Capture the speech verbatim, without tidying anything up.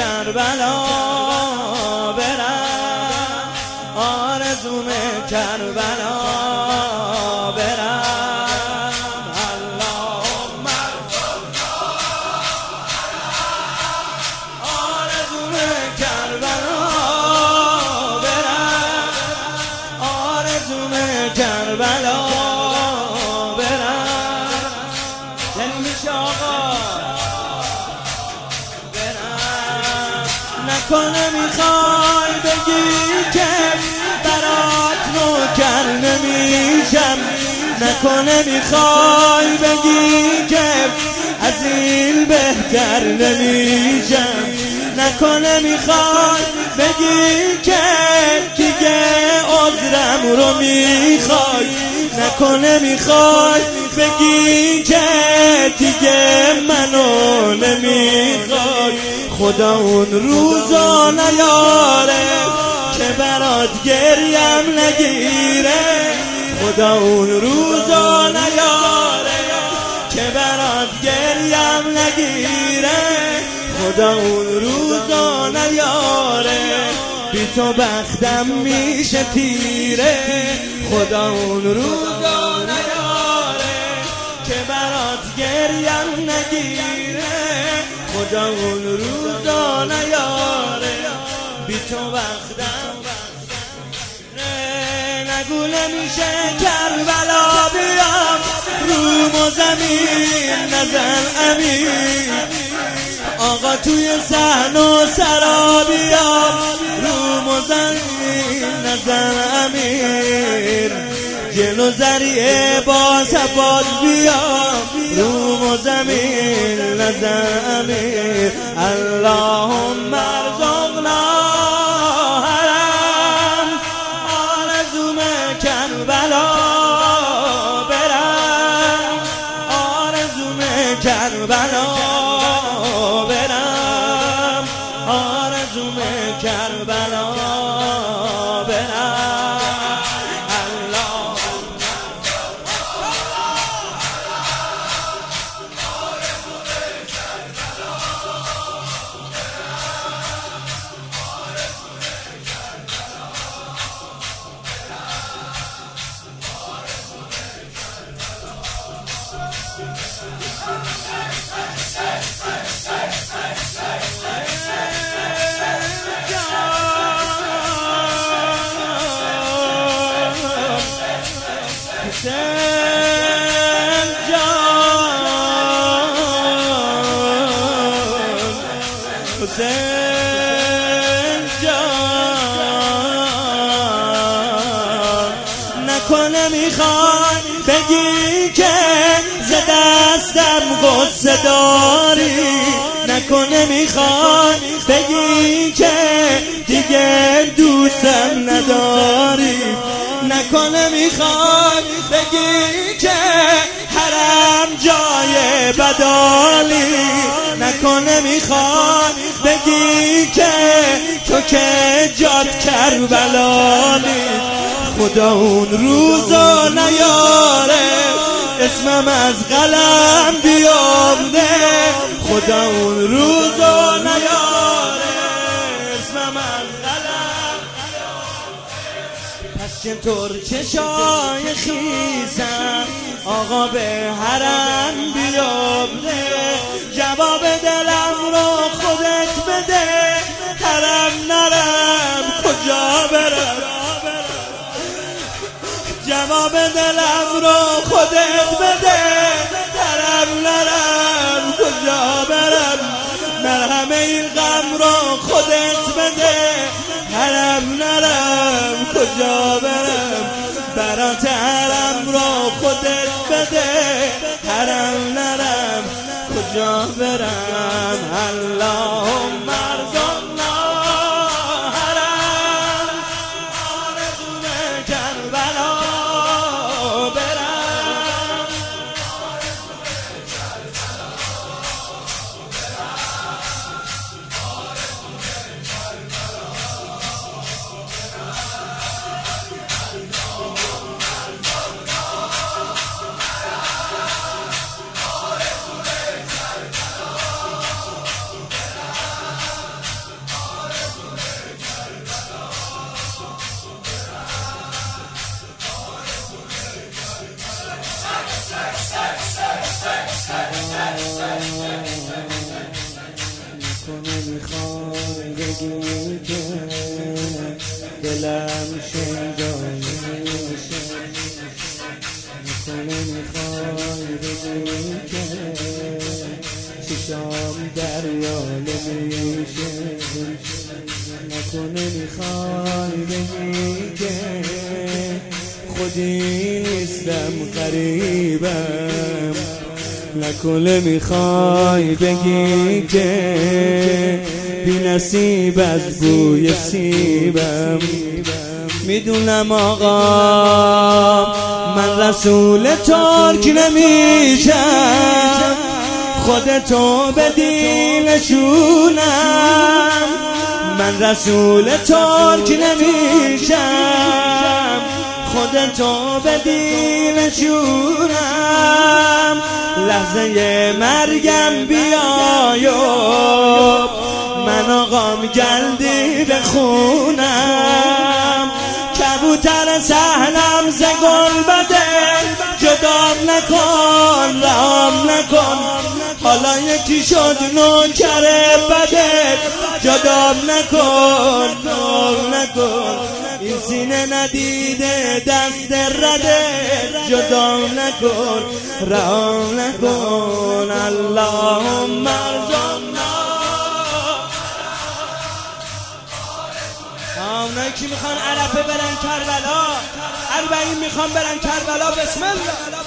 کربلا برم، آرزوم کربلا برم. اللهم آرزوم کربلا برم، آرزوم کربلا برم. یعنی میشه آقا نکنه میخوای بگی که برات نوکر نمیشم، نکنه میخوای بگی که از این بهتر نمیشم، نکنه میخوای بگی که دیگه عذرم رو میخوای، نکنه میخوای بگی که دیگه منو نمیخوای. خدا اون روزا نیاره که برات گریم نگیره، خدا اون روزا نیاره که برات گریم نگیره، خدا اون روزا نیاره بی تو بختم میشه تیره، خدا اون روزا نیاره که برات گریم نگیره، خدا اون روزا نیاره بی تو بختم. نگو نمیشه کربلا بیام روم و زمین نزن امین، آقا توی صحن و سرا بیام روم و زمین نزن امین، جلو ذریعه با صفات بیام روم و زمین نزن امین. اللهم ارزقنا حرم، آرزوم کربلا برم، آرزوم کربلا برم، آرزوم کربلا برم. حسین جان، حسین جان، نکنه میخوای بگی که ز دستم غصه داری، نکنه میخوای بگی که دیگه دوستم نداری، نکنه میخوای بگی که حرم جای بدالی، نکنه میخوای بگی که تو که جات کربلالی، خدا اون روزا نیاره اسمم از قلم بیامده، خدا اون روزا نیاره اسمم از قلم. پس چطور چشای خیزم آقا به حرم بیامده، جواب دلم رو خودت بده، حرم نرم کجا برم، جواب دلم رو خودت بده، حرم نرم کجا برم، مرهم این غم رو خودت بده، حرم نرم کجا برم، برات حرم رو خودت بده، حرم نرم کجا برم. اللهم ارزقنا حرم، آرزوم کربلا برم، میخوای بگی که دلم شیدایی میشه، نکنه میخوای بگی که چشام دریاله میشه، نکنه میخوای بگی که خودی نیستم غریبم، نکنه میخوای بگی که بی نصیب از بوی سیبم. میدونم آقا من رسول ترک نمیشم، خودتو بدی نشونم، من رسول ترک نمیشم، خودتو بدی نشونم. لحظه مرگم بیایو من آقام جلدی بخونم، کبوتر سهلم ز گل بده جدام نکن رام نکن، حالا یکی شد نوکر بده جدام نکن رام نکن، این سینه ندیده دست رده جدام نکن رام نکن. اللهم ارزقنا اونایی که میخوان عرفه برن کربلا، اربعین میخوان برن کربلا، بسم الله.